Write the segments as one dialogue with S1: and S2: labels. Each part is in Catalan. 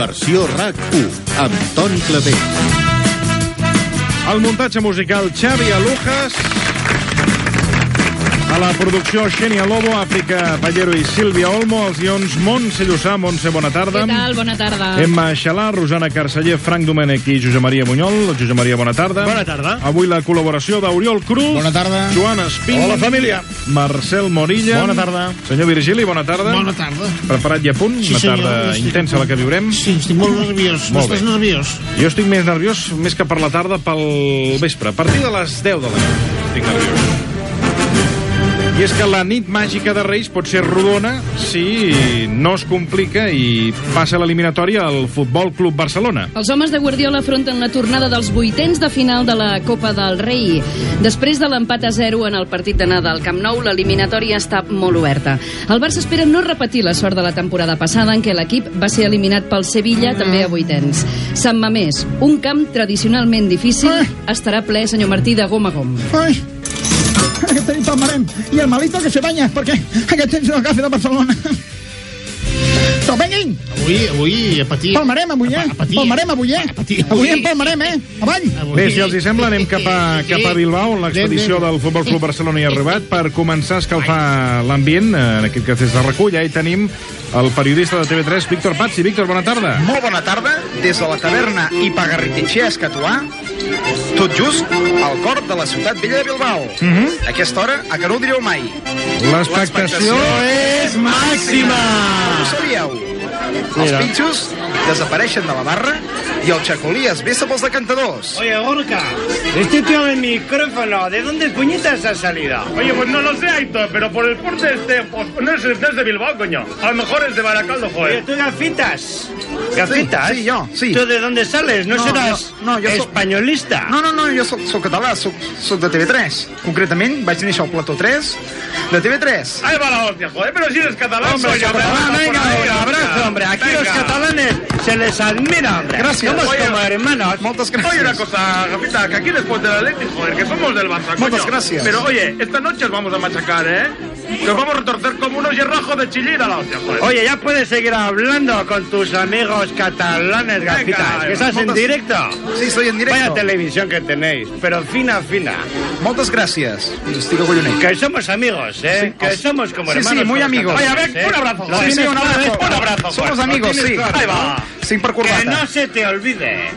S1: Versió RAC1, amb Toni Clapé.
S2: El muntatge musical Xavi Alujas. A la producció Xenia Lobo, Àfrica Pallero i Sílvia Olmo. Els guions Montse Llussà. Montse, bona tarda.
S3: Què tal? Bona tarda.
S2: Emma Xalà, Rosana Carceller, Frank Domènech i Josep Maria Bunyol. Josep Maria, bona tarda.
S4: Bona tarda.
S2: Avui la col·laboració d'Oriol Cruz.
S4: Bona tarda.
S2: Joan Espín.
S4: Hola, família.
S2: Marcel Morilla.
S4: Bona tarda.
S2: Senyor Virgili, bona tarda.
S5: Bona tarda.
S2: Preparat i a punt?
S5: Sí,
S2: Una tarda intensa la que viurem.
S5: Sí, estic molt nerviós.
S2: Molt bé.
S5: Estàs nerviós?
S2: Jo estic més nerviós, més que per la tarda, pel vespre. A partir de les 10 de la nit estic nerviós. I és que la nit màgica de Reis pot ser rodona si no es complica i passa l'eliminatòria al Futbol Club Barcelona.
S3: Els homes de Guardiola afronten la tornada dels vuitens de final de la Copa del Rei. Després de l'empat a 0 en el partit d'anada al Camp Nou, l'eliminatòria està molt oberta. El Barça espera no repetir la sort de la temporada passada, en què l'equip va ser eliminat pel Sevilla, també a vuitens. Sant Mamés, un camp tradicionalment difícil, estarà ple, senyor Martí, de gom a gom.
S5: Ai, aquest tenim palmarem. I el malito que se baña, perquè aquest temps no agafa de Barcelona. Però venguin!
S4: Avui a patir.
S5: Palmarem avui, eh?
S4: A patir.
S5: Palmarem avui, eh?
S4: A patir.
S5: Avui en palmarem, eh? Avall!
S2: Bé, si els hi sembla, anem cap a Bilbao, on l'expedició del Futbol Club Barcelona hi ha arribat, per començar a escalfar l'ambient, en aquest cas des de RAC1. Ja hi tenim el periodista de TV3, Víctor Pazzi. Víctor, bona tarda.
S6: Molt bona tarda, des de la taverna Ipagarritxea Escatuà, tot just al cor de la ciutat vella de Bilbao. A aquesta hora, a que no ho diríeu mai.
S2: L'expectació és màxima!
S6: Com ho sabíeu? Els pinxos desapareixen de la barra y el chacolí es besa pels decantadors.
S7: Oye, Gorka, este tío del micrófono, ¿de dónde puñetas ha salido?
S8: Oye, pues no lo sé, Aitor, pero por el porte pues no es de Bilbao, coño. A lo mejor es de Baracaldo, joder.
S7: Oye, ¿tú gafitas? ¿Gafitas?
S6: Sí, yo, sí.
S7: ¿Tú de dónde sales? ¿No seràs
S6: jo soc
S7: españolista?
S6: No, jo soc català, soc de TV3. Concretament, vaig néixer al plató 3 de TV3.
S8: Ahí va la hostia, joder, pero si eres catalán.
S7: Hombre,
S8: soy yo,
S7: venga, un abrazo, hombre. Aquí los catalanes se les admira, hombre.
S6: Gracias.
S7: Somos
S8: Oye,
S7: como hermanos.
S6: Moltes gràcies.
S8: Oye, una cosa, Gafita, que aquí después del Atlético, joder, que somos del Barça, coño.
S6: Muchas gracias.
S8: Pero oye, esta noche os vamos a machacar, ¿eh? Que os vamos a retorcer como unos hierrajos de chillida la hostia, joder.
S7: Oye, ya puedes seguir hablando con tus amigos catalanes, gafitas. ¿Que estás en directo?
S6: Sí, estoy en directo.
S7: Vaya televisión que tenéis, pero fina, fina.
S6: Moltes gràcies. Estic acollonet.
S7: Que somos amigos, ¿eh?
S6: Sí.
S7: Que somos como
S6: Sí,
S7: hermanos.
S6: sí, muy
S7: con los
S6: amigos.
S7: catalanes,
S8: Oye, a ver, un abrazo,
S7: Lo
S8: joder.
S6: Sí,
S7: tienes
S6: un
S7: claro,
S6: abrazo.
S8: Un abrazo,
S6: Somos
S8: joder.
S6: amigos,
S8: Lo tienes
S6: sí.
S8: claro.
S7: Ahí va.
S6: Sin per
S7: Que
S6: corbata.
S7: no se te olvide.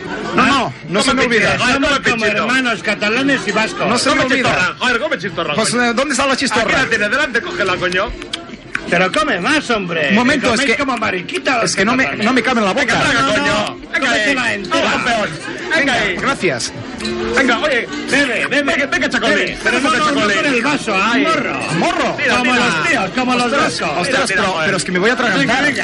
S6: No se me olvida.
S8: Ay,
S7: Somos
S8: come
S7: como
S8: pichito.
S7: hermanos catalanes y vascos.
S6: No se me
S8: Come
S6: olvida.
S8: chistorra, joder, come chistorra.
S6: Pues,
S8: coño.
S6: ¿dónde está la
S8: Aquí
S6: chistorra?
S8: la tienes delante, cógela, coño.
S7: Pero come más, hombre.
S6: Un momento,
S7: coméis
S6: es que-
S7: como mariquita los
S6: Es que no me cabe en la
S8: Venga,
S6: boca.
S8: traga,
S7: No,
S8: coño.
S7: no,
S8: Venga ahí.
S7: cómetela entera.
S8: Vamos, campeón. Venga ahí.
S6: Gracias.
S8: Venga, oye.
S7: Bebe.
S8: Venga, chacolí.
S7: Bebe. Pero no con el vaso, a
S8: Ahí.
S7: morro.
S6: Morro.
S8: Mira,
S7: Como
S8: mira.
S7: los tíos, como los vascos.
S6: Ostras,
S8: mira, joder.
S6: pero es que me voy a
S7: Venga,
S6: atragantar.
S7: venga.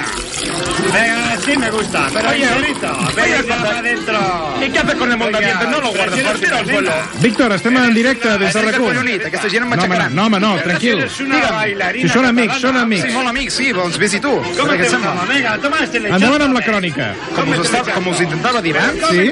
S7: Venga, así me gusta. Pero
S8: Oye,
S7: enterito. Venga, para adentro.
S8: ¿Y qué haces con el montamiento? No lo guardes, por tira al suelo.
S2: Víctor, estem en directe des de
S6: Estic
S2: RAC1.
S6: acollonit. Aquesta gent em
S2: No,
S6: matxacaran.
S2: home, tranquil.
S7: Eres una bailarina
S2: Si són amics,
S7: catalana.
S2: són amics.
S6: Sí, molt amics, sí, doncs vés-hi tu.
S7: ¿Cómo
S6: Què
S7: te
S6: et sembla?
S7: llama? Venga, toma este lechazo.
S2: Endavant amb la crònica.
S6: Com us intentava dir, eh?
S2: Sí.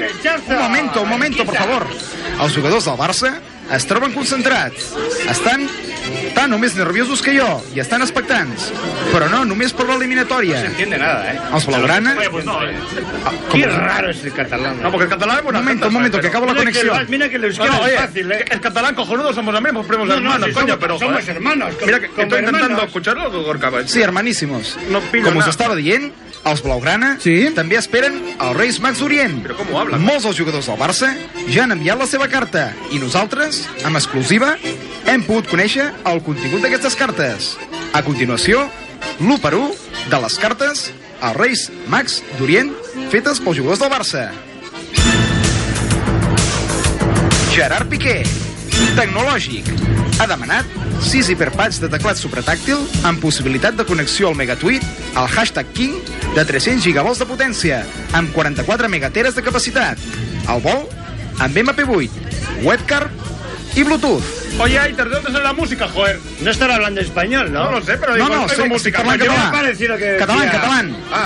S6: Un momento, por favor. Els jugadors del Barça es troben concentrats. Estan tan o més nerviosos que jo i estan expectants. Però no només per l'eliminatòria.
S7: No se entiende nada, ¿eh?
S6: Els blaugrana...
S8: Oye, pues no,
S7: Qué raro es el catalán.
S8: No, porque el catalán es buena gente,
S6: Un momento,
S8: joder,
S6: que acabo la
S7: Mira que
S6: conexión.
S7: mira que el
S8: No,
S7: euskera
S8: no, oye,
S7: es fácil, ¿eh?
S8: el catalán cojonudo somos amigos, primos hermanos,
S7: sí,
S8: coño, pero
S7: somos
S8: joder.
S7: hermanos.
S8: Mira que
S7: como
S8: estoy intentando
S7: hermanos.
S8: escucharlo, Gorka.
S6: Sí, hermaníssimos.
S8: No pillo
S6: Com us
S8: nada.
S6: estava dient, els blaugrana
S2: Sí.
S6: també esperen els Reis Mags d'Orient.
S8: Però com ho hablen?
S6: Molts dels jugadors del Barça ja han enviat la seva carta i nosaltres, amb exclusiva, hem pogut conèixer el contingut d'aquestes cartes. A continuació, l'1 per 1 de les cartes als Reis Mags d'Orient fetes pels jugadors del Barça. Gerard Piqué, tecnològic, ha demanat 6 hiperpads de teclat supratàctil amb possibilitat de connexió al Megatweet al hashtag King de 300 gigavolts de potència amb 44 megateres de capacitat. El vol amb MP8, webcam i Bluetooth.
S8: Oye, Aitor, ¿de dónde sale la música, joder?
S7: No estará hablando español, ¿no?
S8: No lo sé, pero
S6: No,
S8: digo,
S6: no,
S8: tengo
S6: estic
S8: música.
S6: parlant
S8: coño.
S6: català.
S7: parecido que
S6: Catalán,
S7: decía-
S6: catalán.